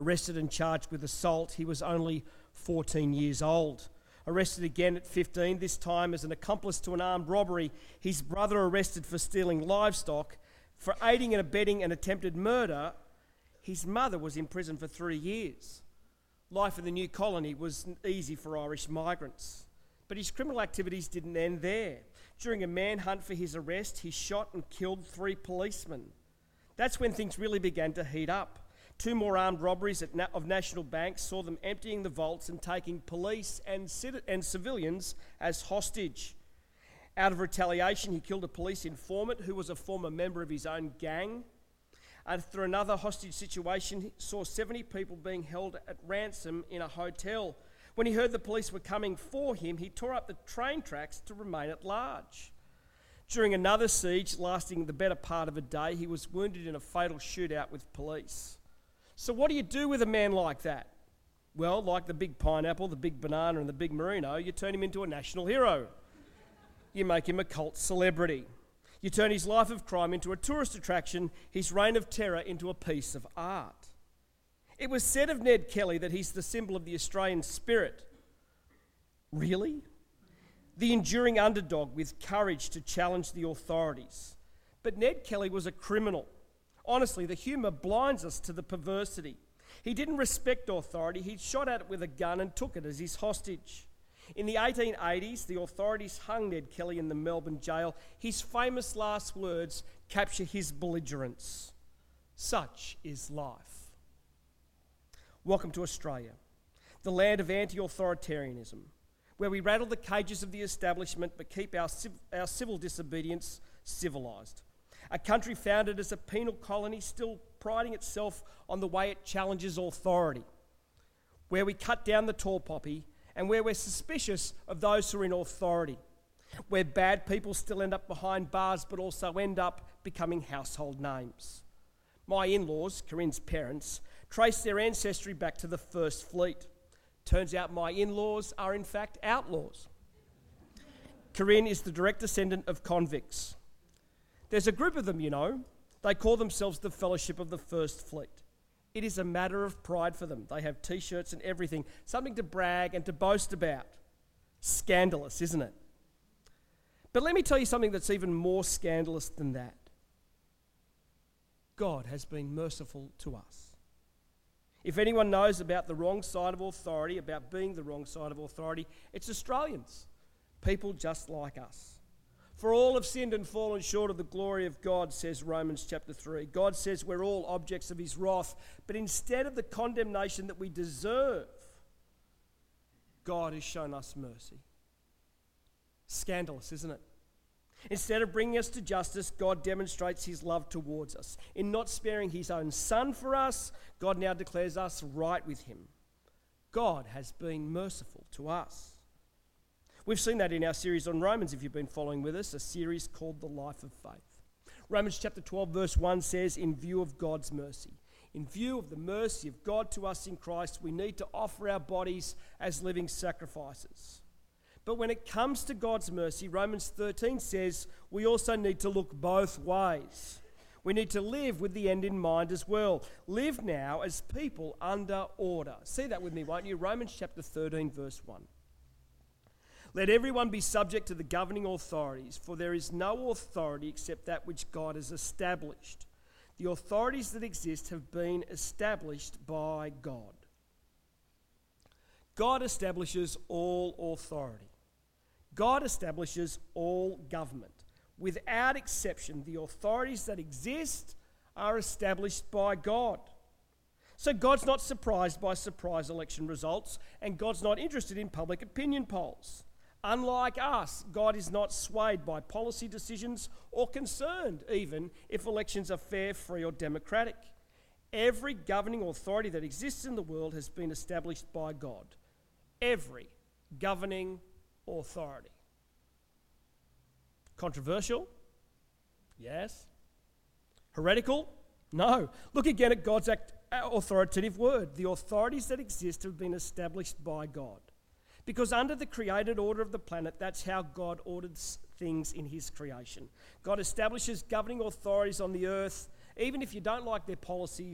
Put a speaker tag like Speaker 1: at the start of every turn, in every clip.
Speaker 1: Arrested and charged with assault, he was only 14 years old. Arrested again at 15, this time as an accomplice to an armed robbery. His brother arrested for stealing livestock. For aiding and abetting an attempted murder, his mother was in prison for 3 years. Life in the new colony was easy for Irish migrants. But his criminal activities didn't end there. During a manhunt for his arrest, he shot and killed 3 policemen. That's when things really began to heat up. 2 more armed robberies of national banks saw them emptying the vaults and taking police and civilians as hostage. Out of retaliation, he killed a police informant who was a former member of his own gang. After another hostage situation, he saw 70 people being held at ransom in a hotel. When he heard the police were coming for him, he tore up the train tracks to remain at large. During another siege lasting the better part of a day, he was wounded in a fatal shootout with police. So what do you do with a man like that? Well, like the big pineapple, the big banana and the big merino, you turn him into a national hero. You make him a cult celebrity. You turn his life of crime into a tourist attraction, his reign of terror into a piece of art. It was said of Ned Kelly that he's the symbol of the Australian spirit. Really? The enduring underdog with courage to challenge the authorities. But Ned Kelly was a criminal. Honestly, the humour blinds us to the perversity. He didn't respect authority. He shot at it with a gun and took it as his hostage. In the 1880s, the authorities hung Ned Kelly in the Melbourne jail. His famous last words capture his belligerence. Such is life. Welcome to Australia, the land of anti-authoritarianism, where we rattle the cages of the establishment but keep our civil disobedience civilised. A country founded as a penal colony, still priding itself on the way it challenges authority, where we cut down the tall poppy and where we're suspicious of those who are in authority, where bad people still end up behind bars but also end up becoming household names. My in-laws, Corinne's parents, trace their ancestry back to the First Fleet. Turns out my in-laws are in fact outlaws. Corinne is the direct descendant of convicts. There's a group of them, you know. They call themselves the Fellowship of the First Fleet. It is a matter of pride for them. They have T-shirts and everything, something to brag and to boast about. Scandalous, isn't it? But let me tell you something that's even more scandalous than that. God has been merciful to us. If anyone knows about the wrong side of authority, about being the wrong side of authority, it's Australians, people just like us. For all have sinned and fallen short of the glory of God, says Romans chapter 3. God says we're all objects of his wrath, but instead of the condemnation that we deserve, God has shown us mercy. Scandalous, isn't it? Instead of bringing us to justice, God demonstrates his love towards us. In not sparing his own son for us, God now declares us right with him. God has been merciful to us. We've seen that in our series on Romans, if you've been following with us, a series called The Life of Faith. Romans chapter 12 verse 1 says, in view of God's mercy, in view of the mercy of God to us in Christ, we need to offer our bodies as living sacrifices. But when it comes to God's mercy, Romans 13 says we also need to look both ways. We need to live with the end in mind as well. Live now as people under order. See that with me, won't you? Romans chapter 13 verse 1. Let everyone be subject to the governing authorities, for there is no authority except that which God has established. The authorities that exist have been established by God. God establishes all authority. God establishes all government. Without exception, the authorities that exist are established by God. So God's not surprised by surprise election results, and God's not interested in public opinion polls. Unlike us, God is not swayed by policy decisions or concerned even if elections are fair, free or democratic. Every governing authority that exists in the world has been established by God. Every governing authority. Controversial? Yes. Heretical? No. Look again at God's authoritative word. The authorities that exist have been established by God. Because under the created order of the planet, that's how God ordered things in his creation. God establishes governing authorities on the earth, even if you don't like their policies,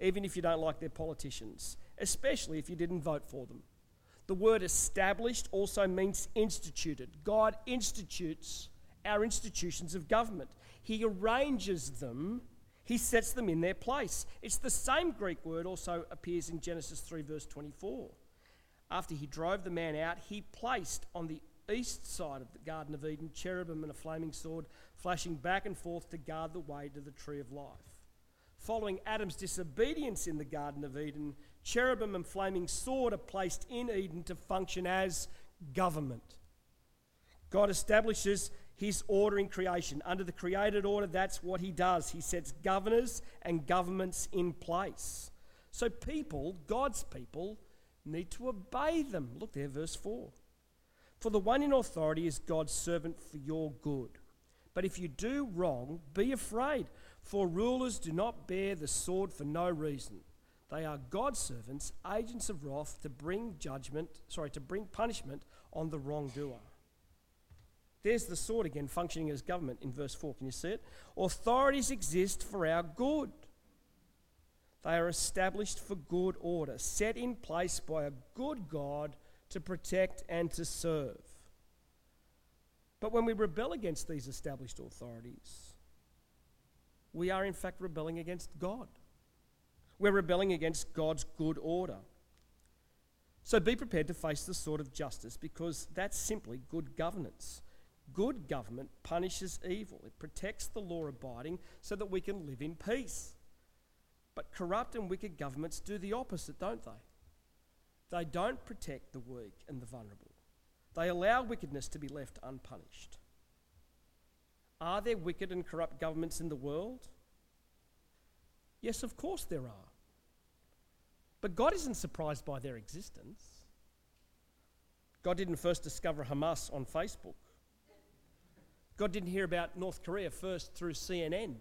Speaker 1: even if you don't like their politicians, especially if you didn't vote for them. The word established also means instituted. God institutes our institutions of government. He arranges them, he sets them in their place. It's the same Greek word also appears in Genesis 3 verse 24. After he drove the man out, he placed on the east side of the Garden of Eden cherubim and a flaming sword, flashing back and forth to guard the way to the tree of life. Following Adam's disobedience in the Garden of Eden, cherubim and flaming sword are placed in Eden to function as government. God establishes his order in creation. Under the created order, that's what he does. He sets governors and governments in place. So people, God's people, need to obey them. Look there, verse 4. For the one in authority is God's servant for your good. But if you do wrong, be afraid, for rulers do not bear the sword for no reason. They are God's servants, agents of wrath, to bring punishment on the wrongdoer. There's the sword again, functioning as government in verse 4. Can you see it? Authorities exist for our good. They are established for good order, set in place by a good God to protect and to serve. But when we rebel against these established authorities, we are in fact rebelling against God. We're rebelling against God's good order. So be prepared to face the sword of justice, because that's simply good governance. Good government punishes evil. It protects the law-abiding so that we can live in peace. But corrupt and wicked governments do the opposite, don't they? They don't protect the weak and the vulnerable. They allow wickedness to be left unpunished. Are there wicked and corrupt governments in the world? Yes, of course there are. But God isn't surprised by their existence. God didn't first discover Hamas on Facebook. God didn't hear about North Korea first through CNN.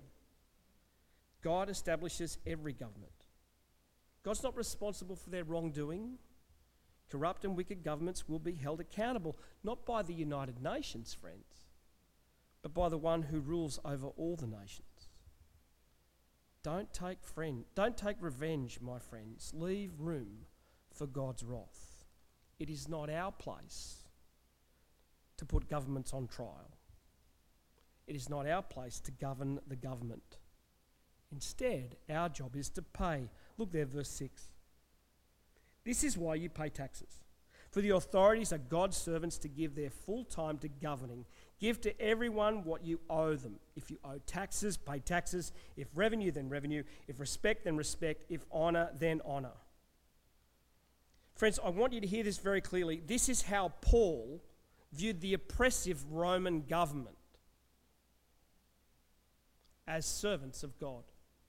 Speaker 1: God establishes every government. God's not responsible for their wrongdoing. Corrupt and wicked governments will be held accountable, not by the United Nations, friends, but by the one who rules over all the nations. Don't take revenge, my friends. Leave room for God's wrath. It is not our place to put governments on trial. It is not our place to govern the government. Instead, our job is to pay. Look there, verse 6. This is why you pay taxes. For the authorities are God's servants to give their full time to governing. Give to everyone what you owe them. If you owe taxes, pay taxes. If revenue, then revenue. If respect, then respect. If honour, then honour. Friends, I want you to hear this very clearly. This is how Paul viewed the oppressive Roman government, as servants of God.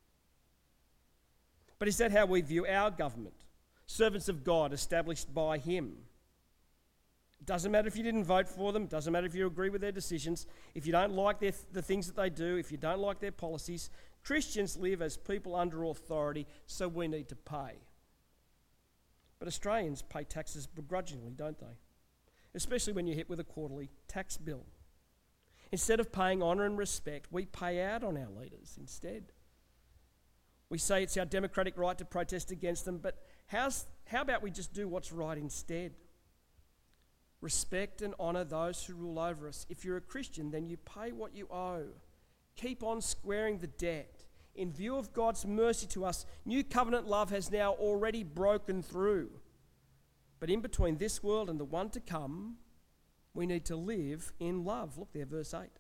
Speaker 1: But is that how we view our government? Servants of God established by him. It doesn't matter if you didn't vote for them. It doesn't matter if you agree with their decisions. If you don't like the things that they do, if you don't like their policies, Christians live as people under authority, so we need to pay. But Australians pay taxes begrudgingly, don't they? Especially when you're hit with a quarterly tax bill. Instead of paying honour and respect, we pay out on our leaders instead. We say it's our democratic right to protest against them, but how about we just do what's right instead? Respect and honour those who rule over us. If you're a Christian, then you pay what you owe. Keep on squaring the debt. In view of God's mercy to us, new covenant love has now already broken through. But in between this world and the one to come, we need to live in love. Look there, verse 8.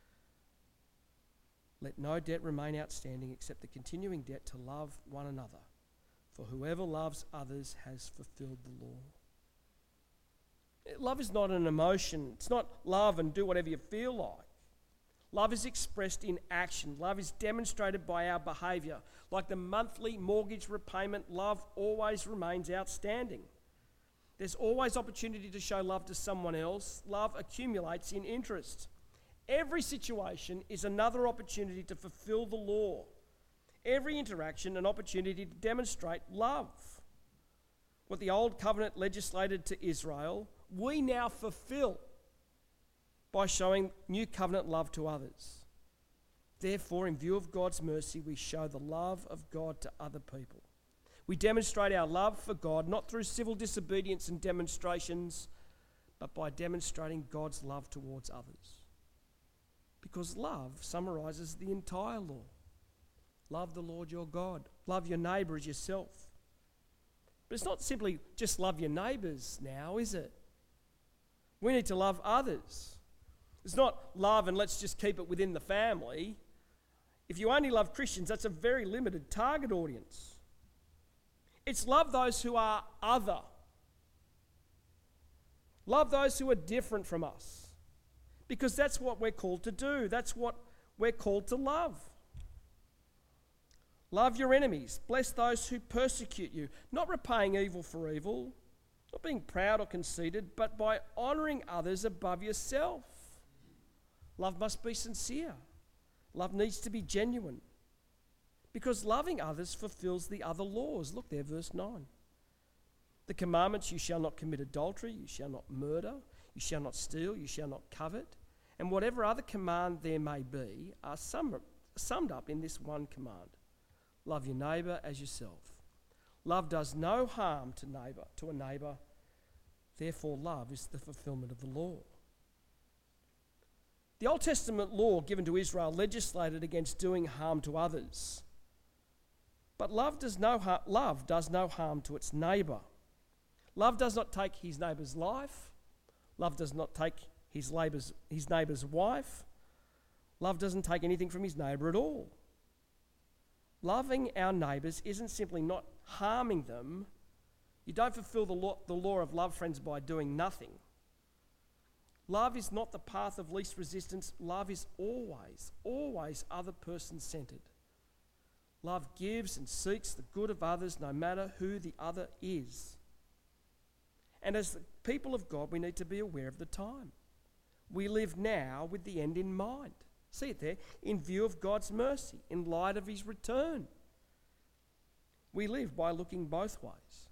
Speaker 1: Let no debt remain outstanding except the continuing debt to love one another. For whoever loves others has fulfilled the law. Love is not an emotion. It's not love and do whatever you feel like. Love is expressed in action. Love is demonstrated by our behaviour. Like the monthly mortgage repayment, love always remains outstanding. There's always opportunity to show love to someone else. Love accumulates in interest. Every situation is another opportunity to fulfill the law. Every interaction an opportunity to demonstrate love. What the old covenant legislated to Israel, we now fulfill by showing new covenant love to others. Therefore, in view of God's mercy, we show the love of God to other people. We demonstrate our love for God not through civil disobedience and demonstrations, but by demonstrating God's love towards others. Because love summarizes the entire law. Love the Lord your God. Love your neighbour as yourself. But it's not simply just love your neighbours now, is it? We need to love others. It's not love and let's just keep it within the family. If you only love Christians, that's a very limited target audience. It's love those who are other. Love those who are different from us. Because that's what we're called to do. That's what we're called to love. Love your enemies. Bless those who persecute you. Not repaying evil for evil. Not being proud or conceited, but by honouring others above yourself. Love must be sincere. Love needs to be genuine. Because loving others fulfills the other laws. Look there, verse 9. The commandments, you shall not commit adultery, you shall not murder, you shall not steal, you shall not covet, and whatever other command there may be are summed up in this one command. Love your neighbour as yourself. Love does no harm to a neighbour. Therefore, love is the fulfilment of the law. The Old Testament law given to Israel legislated against doing harm to others. But love does no harm to its neighbour. Love does not take his neighbour's life. Love does not take his neighbour's wife. Love doesn't take anything from his neighbour at all. Loving our neighbours isn't simply not harming them. You don't fulfil the law of love, friends, by doing nothing. Love is not the path of least resistance. Love is always other person-centred. Love gives and seeks the good of others no matter who the other is. And as the people of God, we need to be aware of the time. We live now with the end in mind. See it there? In view of God's mercy, in light of his return. We live by looking both ways.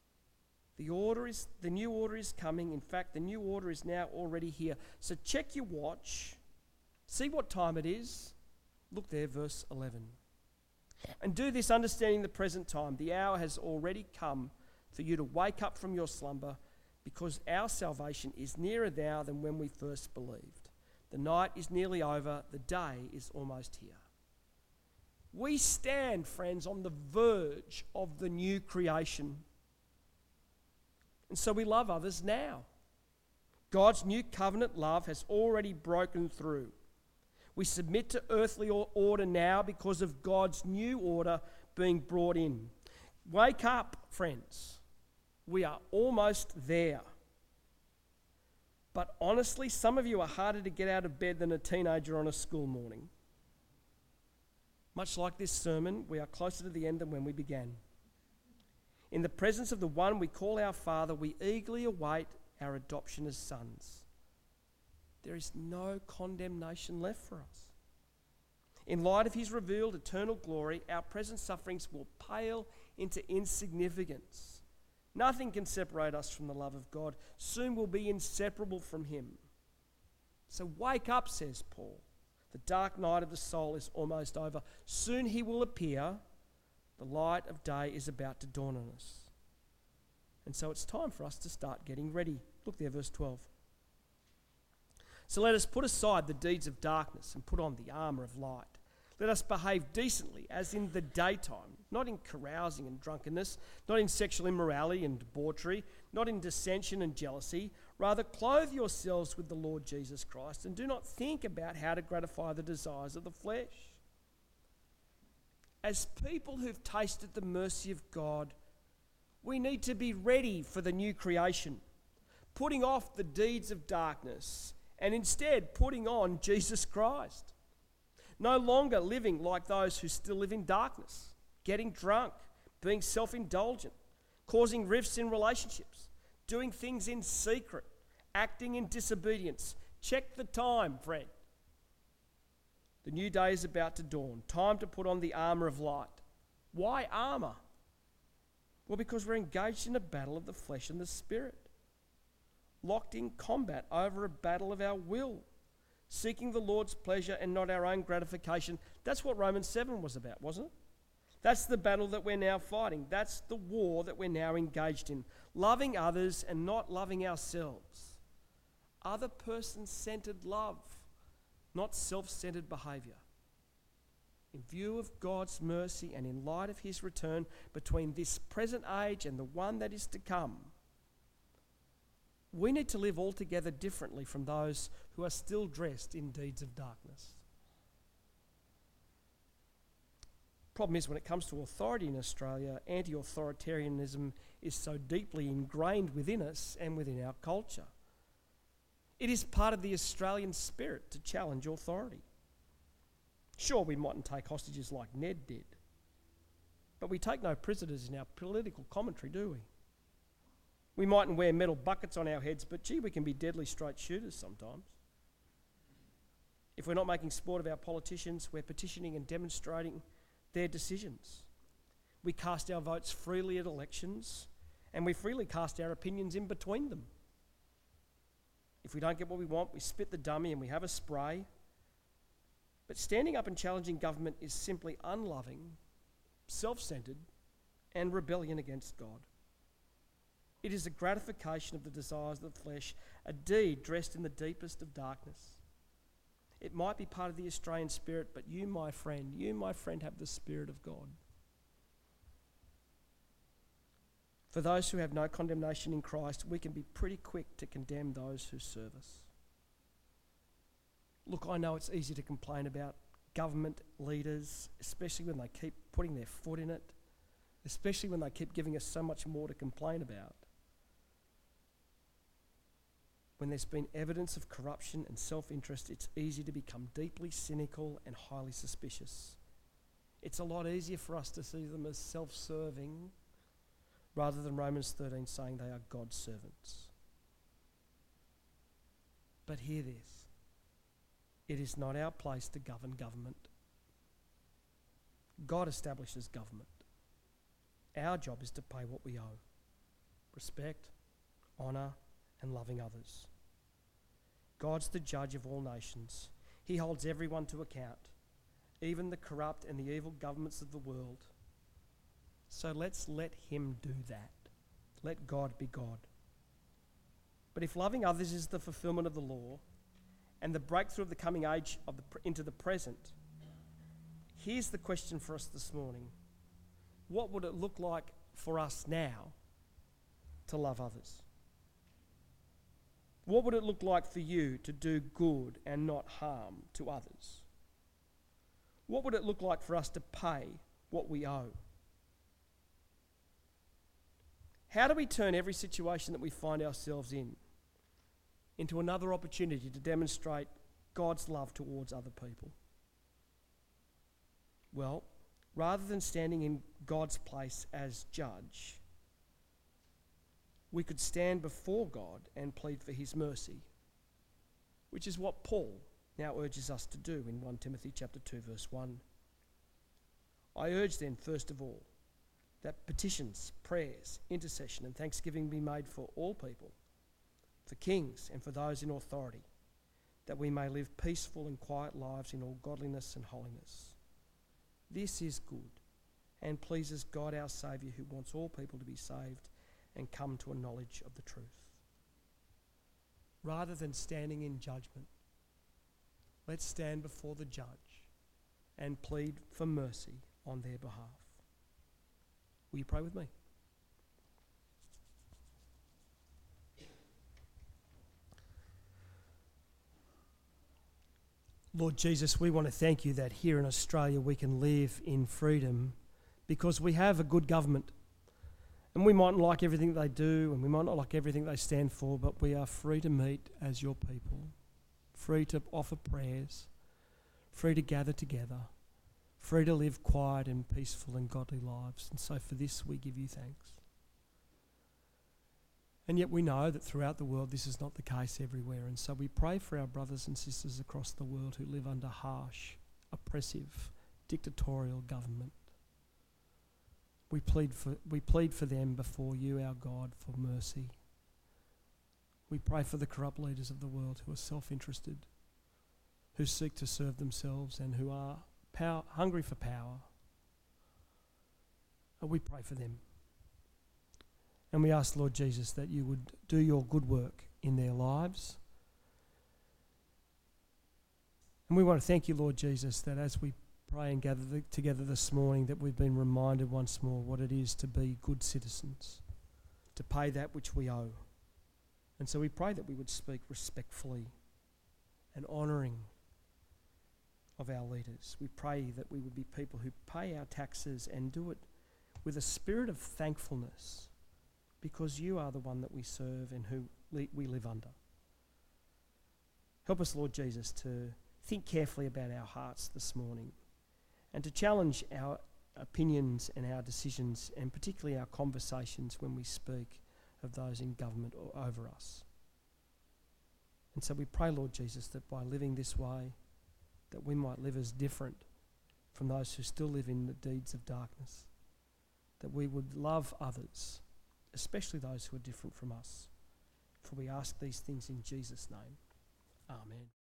Speaker 1: The new order is coming. In fact, the new order is now already here. So check your watch. See what time it is. Look there, verse 11. And do this understanding the present time. The hour has already come for you to wake up from your slumber, because our salvation is nearer now than when we first believed. The night is nearly over. The day is almost here. We stand, friends, on the verge of the new creation. And so we love others now. God's new covenant love has already broken through. We submit to earthly order now because of God's new order being brought in. Wake up, friends. We are almost there. But honestly, some of you are harder to get out of bed than a teenager on a school morning. Much like this sermon, we are closer to the end than when we began. In the presence of the one we call our Father, we eagerly await our adoption as sons. There is no condemnation left for us. In light of his revealed eternal glory, our present sufferings will pale into insignificance. Nothing can separate us from the love of God. Soon we'll be inseparable from him. So wake up, says Paul. The dark night of the soul is almost over. Soon he will appear. The light of day is about to dawn on us. And so it's time for us to start getting ready. Look there, verse 12. So let us put aside the deeds of darkness and put on the armour of light. Let us behave decently as in the daytime, not in carousing and drunkenness, not in sexual immorality and debauchery, not in dissension and jealousy. Rather, clothe yourselves with the Lord Jesus Christ and do not think about how to gratify the desires of the flesh. As people who've tasted the mercy of God, we need to be ready for the new creation, putting off the deeds of darkness and instead putting on Jesus Christ. No longer living like those who still live in darkness, getting drunk, being self-indulgent, causing rifts in relationships, doing things in secret, acting in disobedience. Check the time, friend. The new day is about to dawn. Time to put on the armour of light. Why armour? Well, because we're engaged in a battle of the flesh and the spirit. Locked in combat over a battle of our will. seeking the Lord's pleasure and not our own gratification. That's what Romans 7 was about, wasn't it? That's the battle that we're now fighting. That's the war that we're now engaged in. Loving others and not loving ourselves. Other person-centered love, not self-centered behaviour. In view of God's mercy and in light of his return between this present age and the one that is to come, we need to live altogether differently from those who are still dressed in deeds of darkness. Problem is, when it comes to authority in Australia, anti-authoritarianism is so deeply ingrained within us and within our culture. It is part of the Australian spirit to challenge authority. Sure, we mightn't take hostages like Ned did, but we take no prisoners in our political commentary, do we? We mightn't wear metal buckets on our heads, but gee, we can be deadly straight shooters sometimes. If we're not making sport of our politicians, we're petitioning and demonstrating their decisions. We cast our votes freely at elections, and we freely cast our opinions in between them. If we don't get what we want, we spit the dummy and we have a spray. But standing up and challenging government is simply unloving, self-centered, and rebellion against God. It is a gratification of the desires of the flesh, a deed dressed in the deepest of darkness. It might be part of the Australian spirit, but you, my friend, have the Spirit of God. For those who have no condemnation in Christ, we can be pretty quick to condemn those who serve us. Look, I know it's easy to complain about government leaders, especially when they keep putting their foot in it, especially when they keep giving us so much more to complain about. When there's been evidence of corruption and self-interest, it's easy to become deeply cynical and highly suspicious. It's a lot easier for us to see them as self-serving rather than Romans 13 saying they are God's servants. But hear this. It is not our place to govern government. God establishes government. Our job is to pay what we owe. Respect, honour, and loving others. God's the judge of all nations. He holds everyone to account, even the corrupt and the evil governments of the world. So let's let him do that. Let God be God. But if loving others is the fulfillment of the law and the breakthrough of the coming age into the present, here's the question for us this morning. What would it look like for us now to love others? What would it look like for you to do good and not harm to others? What would it look like for us to pay what we owe? How do we turn every situation that we find ourselves in into another opportunity to demonstrate God's love towards other people? Well, rather than standing in God's place as judge, we could stand before God and plead for his mercy, which is what Paul now urges us to do in 1 Timothy chapter 2, verse 1. I urge then, first of all, that petitions, prayers, intercession and thanksgiving be made for all people, for kings and for those in authority, that we may live peaceful and quiet lives in all godliness and holiness. This is good and pleases God our Saviour, who wants all people to be saved and come to a knowledge of the truth. Rather than standing in judgment, let's stand before the judge and plead for mercy on their behalf. Will you pray with me? Lord Jesus, we want to thank you that here in Australia we can live in freedom because we have a good government. And we mightn't like everything they do, and we might not like everything they stand for, but we are free to meet as your people, free to offer prayers, free to gather together, free to live quiet and peaceful and godly lives. And so for this we give you thanks. And yet we know that throughout the world this is not the case everywhere. And so we pray for our brothers and sisters across the world who live under harsh, oppressive, dictatorial government. We plead for them before you, our God, for mercy. We pray for the corrupt leaders of the world who are self-interested, who seek to serve themselves and who are hungry for power. We pray for them. And we ask, Lord Jesus, that you would do your good work in their lives. And we want to thank you, Lord Jesus, that as we pray and gather together this morning, that we've been reminded once more what it is to be good citizens, to pay that which we owe. And so we pray that we would speak respectfully and honouring of our leaders. We pray that we would be people who pay our taxes and do it with a spirit of thankfulness, because you are the one that we serve and who we live under. Help us, Lord Jesus, to think carefully about our hearts this morning and to challenge our opinions and our decisions, and particularly our conversations when we speak of those in government or over us. And so we pray, Lord Jesus, that by living this way, that we might live as different from those who still live in the deeds of darkness, that we would love others, especially those who are different from us. For we ask these things in Jesus' name. Amen.